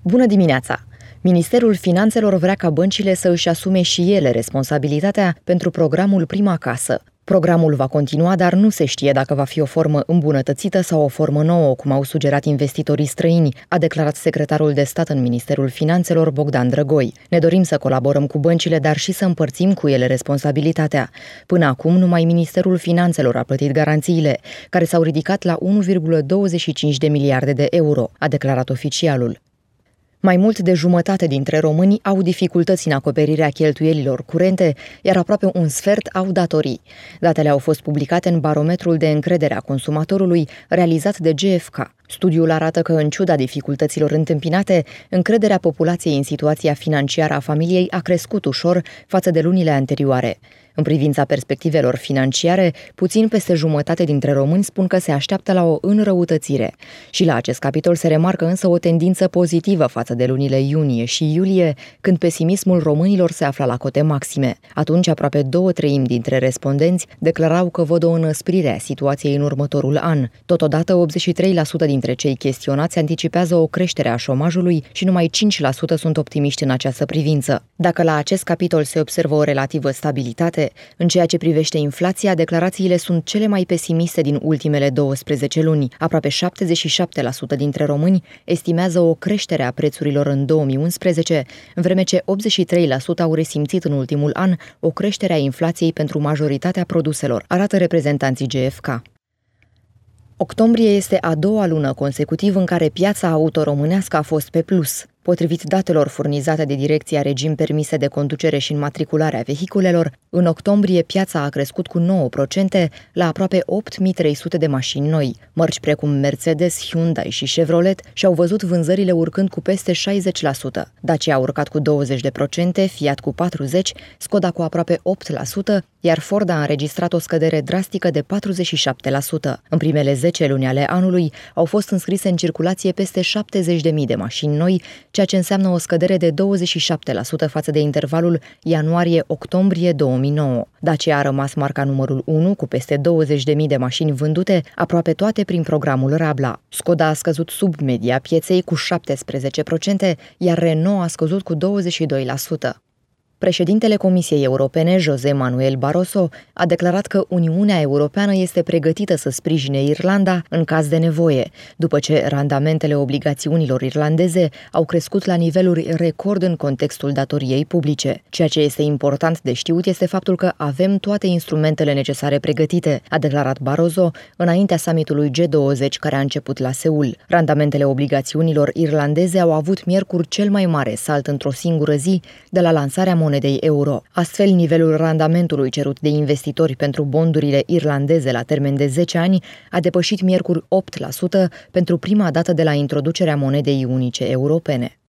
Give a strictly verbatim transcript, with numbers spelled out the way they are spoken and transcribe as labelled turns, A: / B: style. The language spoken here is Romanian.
A: Bună dimineața! Ministerul Finanțelor vrea ca băncile să își asume și ele responsabilitatea pentru programul Prima Casă. Programul va continua, dar nu se știe dacă va fi o formă îmbunătățită sau o formă nouă, cum au sugerat investitorii străini, a declarat secretarul de stat în Ministerul Finanțelor, Bogdan Drăgoi. Ne dorim să colaborăm cu băncile, dar și să împărțim cu ele responsabilitatea. Până acum, numai Ministerul Finanțelor a plătit garanțiile, care s-au ridicat la unu virgulă douăzeci și cinci de miliarde de euro, a declarat oficialul. Mai mult de jumătate dintre români au dificultăți în acoperirea cheltuielilor curente, iar aproape un sfert au datorii. Datele au fost publicate în barometrul de încredere a consumatorului realizat de G F K. Studiul arată că, în ciuda dificultăților întâmpinate, încrederea populației în situația financiară a familiei a crescut ușor față de lunile anterioare. În privința perspectivelor financiare, puțin peste jumătate dintre români spun că se așteaptă la o înrăutățire. Și la acest capitol se remarcă însă o tendință pozitivă față de lunile iunie și iulie, când pesimismul românilor se afla la cote maxime. Atunci, aproape două treimi dintre respondenți declarau că văd o înăsprire a situației în următorul an. Totodată, optzeci și trei la sută dintre cei chestionați anticipează o creștere a șomajului și numai cinci la sută sunt optimiști în această privință. Dacă la acest capitol se observă o relativă stabilitate, în ceea ce privește inflația, declarațiile sunt cele mai pesimiste din ultimele douăsprezece luni. Aproape șaptezeci și șapte la sută dintre români estimează o creștere a prețurilor în două mii unsprezece, în vreme ce optzeci și trei la sută au resimțit în ultimul an o creștere a inflației pentru majoritatea produselor, arată reprezentanții G F K. Octombrie este a doua lună consecutiv în care piața auto românească a fost pe plus. Potrivit datelor furnizate de Direcția Regim Permise de Conducere și Înmatriculare a Vehiculelor, în octombrie piața a crescut cu nouă la sută la aproape opt mii trei sute de mașini noi. Mărci precum Mercedes, Hyundai și Chevrolet și-au văzut vânzările urcând cu peste șaizeci la sută. Dacia a urcat cu douăzeci la sută, Fiat cu patruzeci la sută, Skoda cu aproape opt la sută, iar Ford a înregistrat o scădere drastică de patruzeci și șapte la sută. În primele zece luni ale anului au fost înscrise în circulație peste șaptezeci de mii de mașini noi, ceea ce înseamnă o scădere de douăzeci și șapte la sută față de intervalul ianuarie-octombrie două mii nouă. Dacia a rămas marca numărul unu cu peste douăzeci de mii de mașini vândute, aproape toate prin programul Rabla. Skoda a scăzut sub media pieței cu șaptesprezece la sută, iar Renault a scăzut cu douăzeci și doi la sută. Președintele Comisiei Europene, José Manuel Barroso, a declarat că Uniunea Europeană este pregătită să sprijine Irlanda în caz de nevoie, după ce randamentele obligațiunilor irlandeze au crescut la niveluri record în contextul datoriei publice. Ceea ce este important de știut este faptul că avem toate instrumentele necesare pregătite, a declarat Barroso înaintea summitului G douăzeci care a început la Seul. Randamentele obligațiunilor irlandeze au avut miercuri cel mai mare salt într-o singură zi de la lansarea monedei monedei euro. Astfel, nivelul randamentului cerut de investitori pentru bondurile irlandeze la termen de zece ani a depășit miercuri opt la sută pentru prima dată de la introducerea monedei unice europene.